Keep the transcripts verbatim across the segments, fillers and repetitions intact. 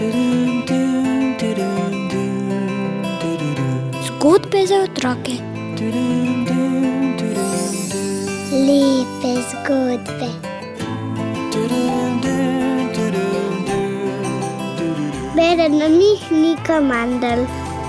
Zgodbe za otroke. Lepe zgodbe. Bere na njih Nika Mandl.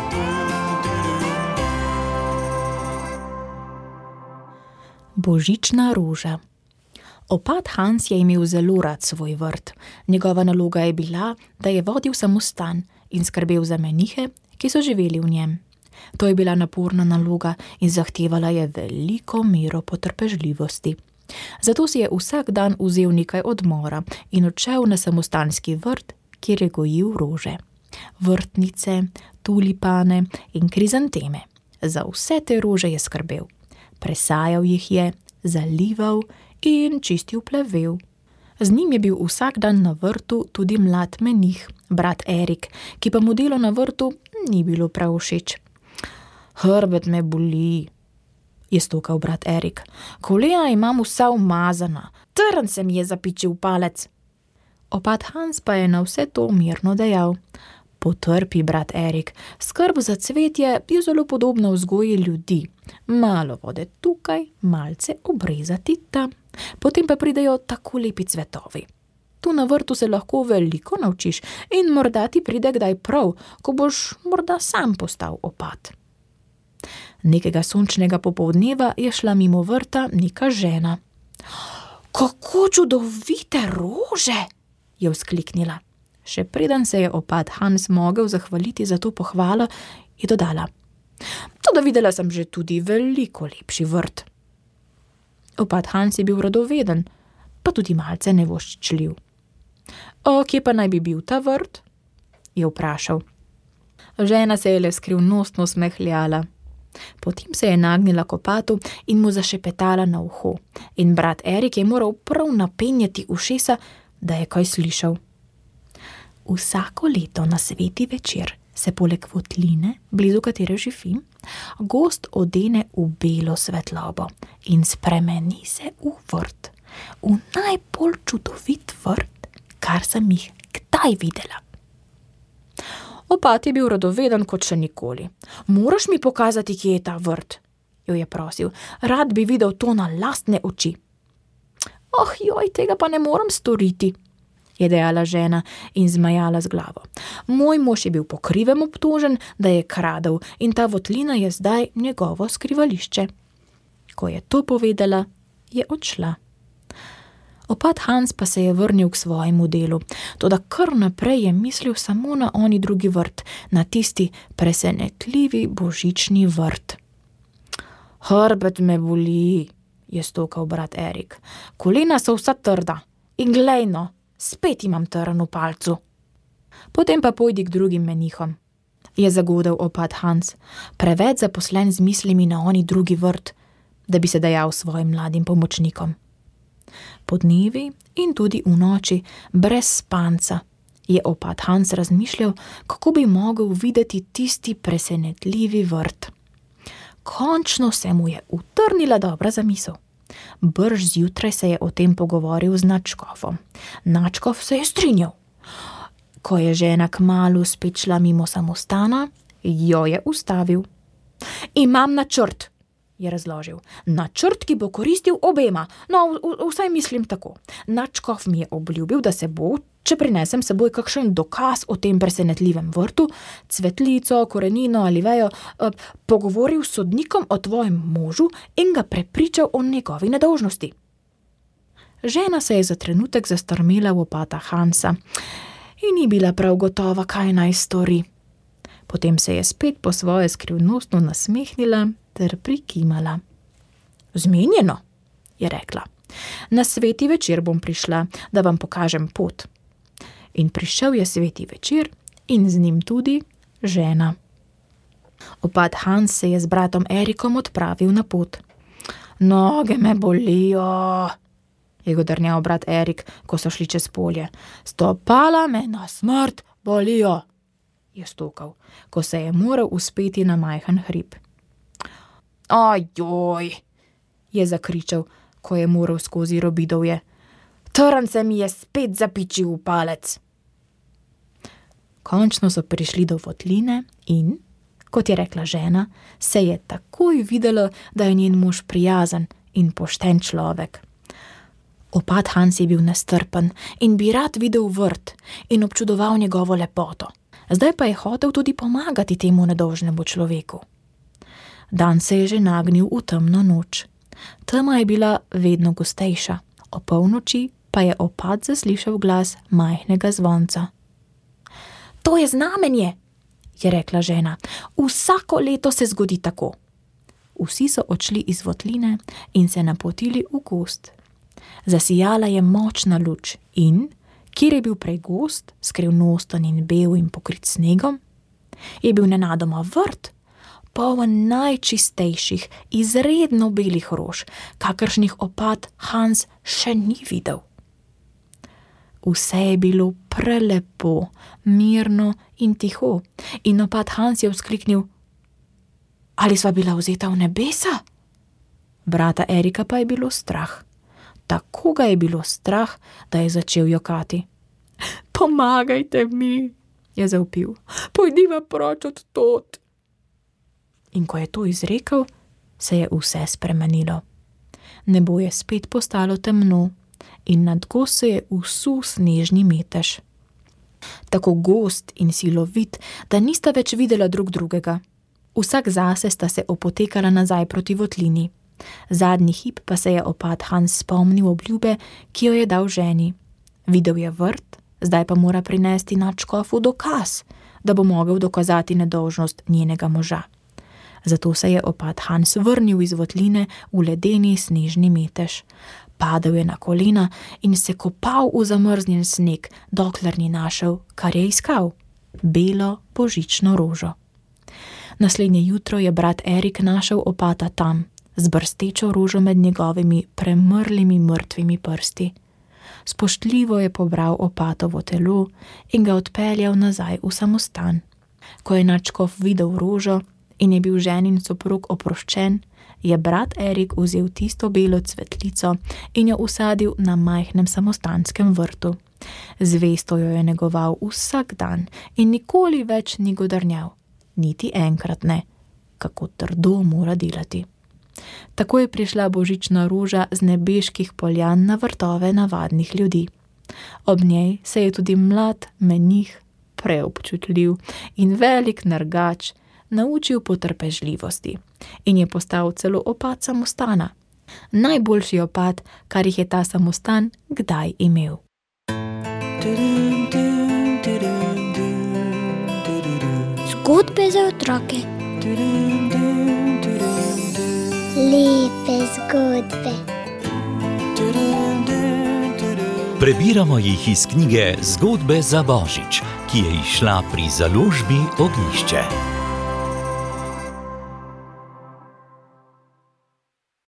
Božična roža. Opat Hans je imel zelo rad svoj vrt. Njegova naloga je bila, da je vodil samostan in skrbel za menihe, ki so živeli v njem. To je bila naporna naloga in zahtevala je veliko mero potrpežljivosti. Zato si je vsak dan vzel nekaj odmora in odšel na samostanski vrt, kjer je gojil rože. Vrtnice, tulipane in krizanteme. Za vse te rože je skrbel. Presajal jih je, zalival in čistil plevel. Z njim je bil vsak dan na vrtu tudi mlad menih, brat Erik, ki pa mu delo na vrtu ni bilo prav všeč. Hrbet me boli, je stokal brat Erik. Kolena imam vsa umazana, trn se mi je zapičil palec. Opat Hans pa je na vse to mirno dejal. Potrpi, brat Erik, skrb za cvetje je zelo podobna vzgoji ljudi. Malo vode tukaj, malce obrezati tam. Potem pa pridejo tako lepi cvetovi. Tu na vrtu se lahko veliko naučiš in morda ti pride kdaj prav, ko boš morda sam postal opat. Nekega sončnega popoldneva je šla mimo vrta neka žena. Kako čudovite rože, je vzkliknila. Še preden se je opat Hans mogel zahvaliti za to pohvalo, je dodala. Toda videla sem že tudi veliko lepši vrt. Opat Hans je bil radoveden, pa tudi malce nevoščljiv. O, kje pa naj bi bil ta vrt? Je vprašal. Žena se je le skrivnostno smehljala. Potem se je nagnila k opatu in mu zašepetala na uho. In brat Erik je moral prav napenjati ušesa, da je kaj slišal. Vsako leto na sveti večer se poleg votline, blizu katere živim, gost odene v belo svetlobo in spremeni se v vrt. V najbolj čudovit vrt, kar sem jih kdaj videla. Opat je bil radoveden kot še nikoli. Moraš mi pokazati, kje je ta vrt, jo je prosil. Rad bi videl to na lastne oči. Oh, joj, tega pa ne morem storiti, je dejala žena in zmajala z glavo. Moj mož je bil po krivem obtožen, da je kradel in ta votlina je zdaj njegovo skrivališče. Ko je to povedala, je odšla. Opat Hans pa se je vrnil k svojemu delu, toda kar naprej je mislil samo na oni drugi vrt, na tisti presenetljivi božični vrt. Hrbet me boli, je stokal brat Erik. Kolena so vsa trda in glej no, spet imam trn v palcu. Potem pa pojdi k drugim menihom, je zagodel opat Hans, preveč zaposlen z mislimi na oni drugi vrt, da bi se dejal svojim mladim pomočnikom. Podnevi in tudi v noči, brez spanca, je opat Hans razmišljal, kako bi mogel videti tisti presenetljivi vrt. Končno se mu je utrnila dobra zamisel. Brž zjutraj se je o tem pogovoril z nadškofom. Nadškof se je strinjal. Ko je žena kmalu spet šla mimo samostana, jo je ustavil. Imam načrt, je razložil. Načrt, ki bo koristil obema. No, vsaj mislim tako. Nadškof mi je obljubil, da se bo, če prinesem seboj kakšen dokaz o tem presenetljivem vrtu, cvetlico, korenino ali vejo, pogovoril s sodnikom o tvojem možu in ga prepričal o njegovi nedolžnosti. Žena se je za trenutek zastrmela v opata Hansa in ni bila prav gotova, kaj naj stori. Potem se je spet po svoje skrivnostno nasmehnila ter prikimala. Zmenjeno, je rekla. Na sveti večer bom prišla, da vam pokažem pot. In prišel je sveti večer in z njim tudi žena. Opat Hans se je z bratom Erikom odpravil na pot. Noge me bolijo, je godrnjal brat Erik, ko so šli čez polje. Stopala me na smrt bolijo, je stokal, ko se je moral uspeti na majhen hrib. Ajoj, je zakričal, ko je moral skozi robidovje. Trn se mi je spet zapičil v palec. končno so prišli do votline in, kot je rekla žena, se je takoj videlo, da je njen mož prijazen in pošten človek. Opat Hans je bil nestrpen in bi rad videl vrt in občudoval njegovo lepoto. Zdaj pa je hotel tudi pomagati temu nedolžnemu človeku. Dan se je že nagnil v temno noč. Tema je bila vedno gostejša. O polnoči pa je opat zaslišal glas majhnega zvonca. To je znamenje, je rekla žena. Vsako leto se zgodi tako. Vsi so odšli iz votline in se napotili v gozd. Zasijala je močna luč in, kjer je bil prej gozd, skrivnosten in bel in pokrit snegom, je bil nenadoma vrt, poln najčistejših, izredno belih rož, kakršnih opat Hans še ni videl. Vse je bilo prelepo, mirno in tiho in opat Hans je vzkliknil: Ali sva bila vzeta v nebesa? Brata Erika pa je bilo strah. Tako ga je bilo strah, da je začel jokati. Pomagajte mi, je zavpil. Pojdiva proč od tod. In ko je to izrekel, se je vse spremenilo. Nebo je spet postalo temno in nad gozd se je vsul snežni metež. Tako gost in silovit, da nista več videla drug drugega. Vsak zase sta se opotekala nazaj proti votlini. Zadnji hip pa se je opat Hans spomnil obljube, ki jo je dal ženi. Videl je vrt, zdaj pa mora prinesti nadškofu dokaz, da bo mogel dokazati nedolžnost njenega moža. Zato se je opat Hans vrnil iz votline v ledeni snežni metež. Padel je na kolena in se kopal v zamrznjen sneg, dokler ni našel, kar je iskal, belo božično rožo. Naslednje jutro je brat Erik našel opata tam, z brstečo rožo med njegovimi premrlimi mrtvimi prsti. Spoštljivo je pobral opatovo telo in ga odpeljal nazaj v samostan. Ko je nadškof videl rožo in je bil ženin soprog oproščen, je brat Erik vzel tisto belo cvetlico in jo usadil na majhnem samostanskem vrtu. Zvesto jo je negoval vsak dan in nikoli več ni godrnjal. Niti enkrat ne, kako trdo mora delati. Tako je prišla božična roža z nebeških poljan na vrtove navadnih ljudi. Ob njej se je tudi mlad menih, preobčutljiv in velik nergač, naučil potrpežljivosti in je postal celo opat samostana. Najboljši opat, kar jih je ta samostan kdaj imel. Zgodbe za otroke. Lepe zgodbe. Prebiramo jih iz knjige Zgodbe za Božič, ki je izšla pri založbi Ognjišče.